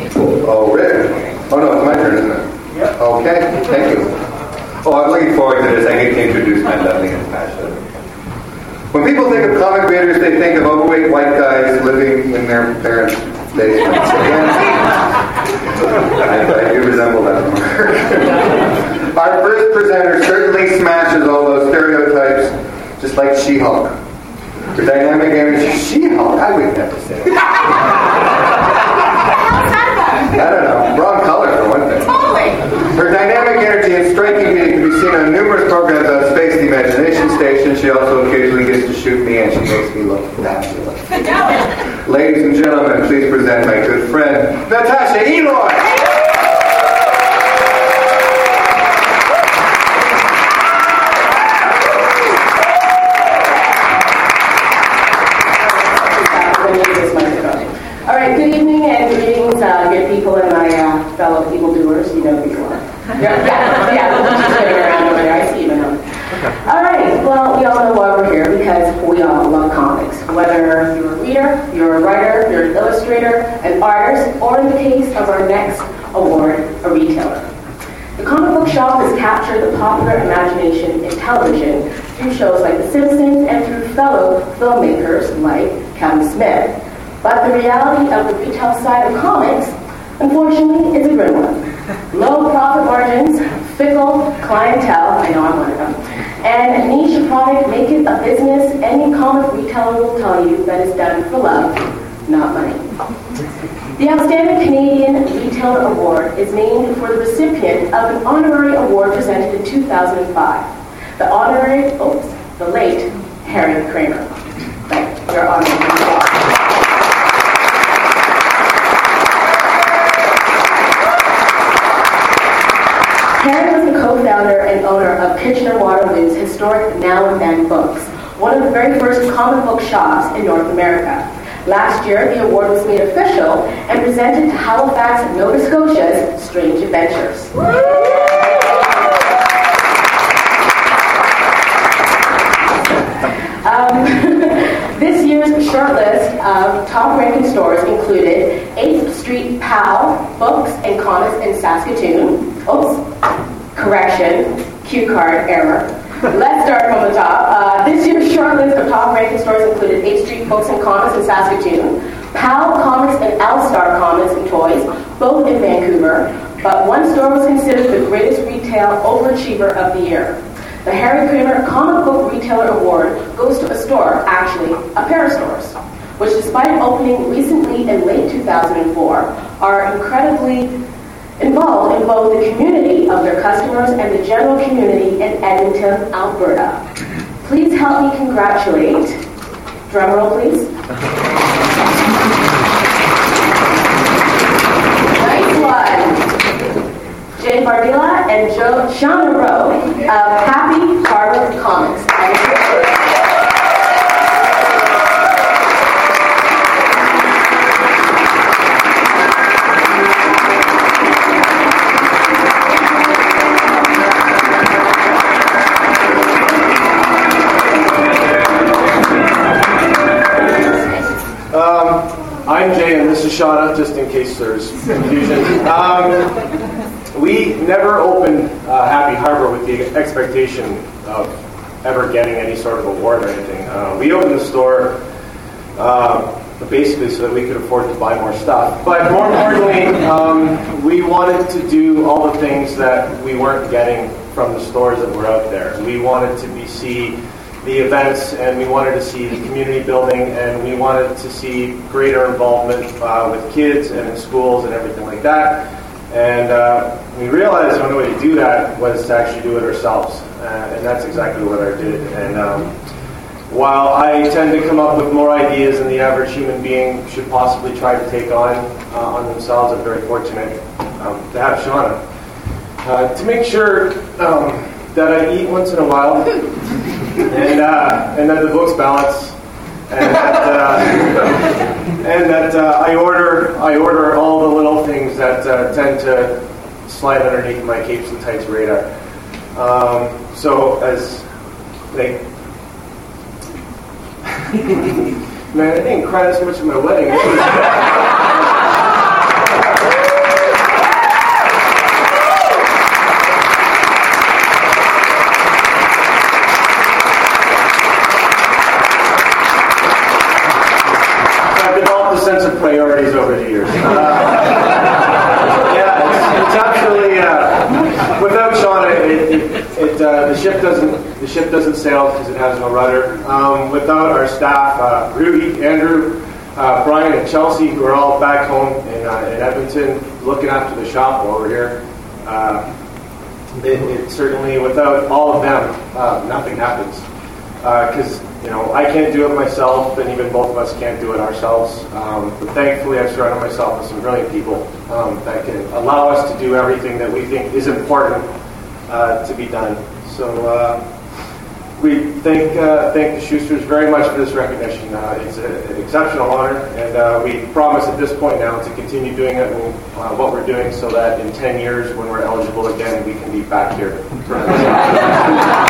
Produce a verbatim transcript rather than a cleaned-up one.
Oh, Rick. Oh, no, it's my turn, isn't it? Yep. Okay, thank you. Oh, I'm looking forward to this. I get to introduce my lovely Natasha. When people think of comic readers, they think of overweight white guys living in their parents' basements. I, I do resemble that. Our first presenter certainly smashes all those stereotypes, just like She-Hulk. Her dynamic energy, She-Hulk, I would never say it. I don't know, wrong color for one thing. Totally. Her dynamic energy and striking beauty can be seen on numerous programs on Space the Imagination Station. She also occasionally gets to shoot me, and she makes me look fabulous. Ladies and gentlemen, please present my good friend, Natasha Eloy. All right, good evening and greetings, uh, good people and my uh, fellow evildoers. You know who you are. Yeah, yeah, yeah. She's sitting around over there. I see you now. All right, well, we all know why we're here because we all love comics. Whether you're a reader, you're a writer, you're an illustrator, an artist, or in the case of our next award, a retailer. The comic book shop has captured the popular imagination in television through shows like The Simpsons and through fellow filmmakers like Kevin Smith. But the reality of the retail side of comics, unfortunately, is a grim one. Low profit margins, fickle clientele, I know I'm one of them, and a niche product make it a business any comic retailer will tell you that is done for love, not money. The Outstanding Canadian Retailer Award is named for the recipient of an honorary award presented in two thousand five. The honorary, oops, the late Harry Kramer. Right, your honorary. Harry was the co-founder and owner of Kitchener-Waterloo's historic Now and Then Books, one of the very first comic book shops in North America. Last year, the award was made official and presented to Halifax, Nova Scotia's Strange Adventures. Um, this year's shortlist of top-ranking stores included eighth Street Pal Books and Comics in Saskatoon. Oops, correction, cue card error. Let's start from the top. Uh, this year's shortlist of top-ranking stores included eighth Street Books and Comics in Saskatoon, Pal Comics and L-Star Comics and Toys, both in Vancouver, but one store was considered the greatest retail overachiever of the year. The Harry Kramer Comic Book Retailer Award goes to a store, actually, a pair of stores, which despite opening recently in late two thousand four, are incredibly involved in both the community of their customers and the general community in Edmonton, Alberta. Please help me congratulate, drumroll please. Nice one. Jay Bardilla and Joe Shauna Rowe of Happy Harbor Comics. I'm Jay, and this is Shauna, just in case there's confusion. Um, we never opened uh, Happy Harbor with the expectation of ever getting any sort of award or anything. Uh, we opened the store uh, basically so that we could afford to buy more stuff. But more importantly, um, we wanted to do all the things that we weren't getting from the stores that were out there. We wanted to be see the events, and we wanted to see the community building, and we wanted to see greater involvement uh, with kids and in schools and everything like that. And uh, we realized the only way to do that was to actually do it ourselves, uh, and that's exactly what I did. And um, while I tend to come up with more ideas than the average human being should possibly try to take on uh, on themselves, I'm very fortunate um, to have Shauna uh, to make sure um, that I eat once in a while. And uh, and that the books balance, and that uh, and that uh, I order I order all the little things that uh, tend to slide underneath my capes and tights radar. Um, so as like, man, I didn't cry this much at my wedding. over the years. Uh, yeah, it's, it's actually uh, without Shauna, it, it, it uh, the ship doesn't the ship doesn't sail because it has no rudder. Um, without our staff, uh, Rudy, Andrew, uh, Brian, and Chelsea, who are all back home in, uh, in Edmonton, looking after the shop while we're here. Uh, it, it certainly, without all of them, uh, nothing happens. Because uh, you know, I can't do it myself, and even both of us can't do it ourselves. Um, but thankfully, I've surrounded myself with some brilliant people um, that can allow us to do everything that we think is important uh, to be done. So uh, we thank uh, thank the Schusters very much for this recognition. Uh, it's a, an exceptional honor, and uh, we promise at this point now to continue doing it, uh, what we're doing, so that in ten years, when we're eligible again, we can be back here.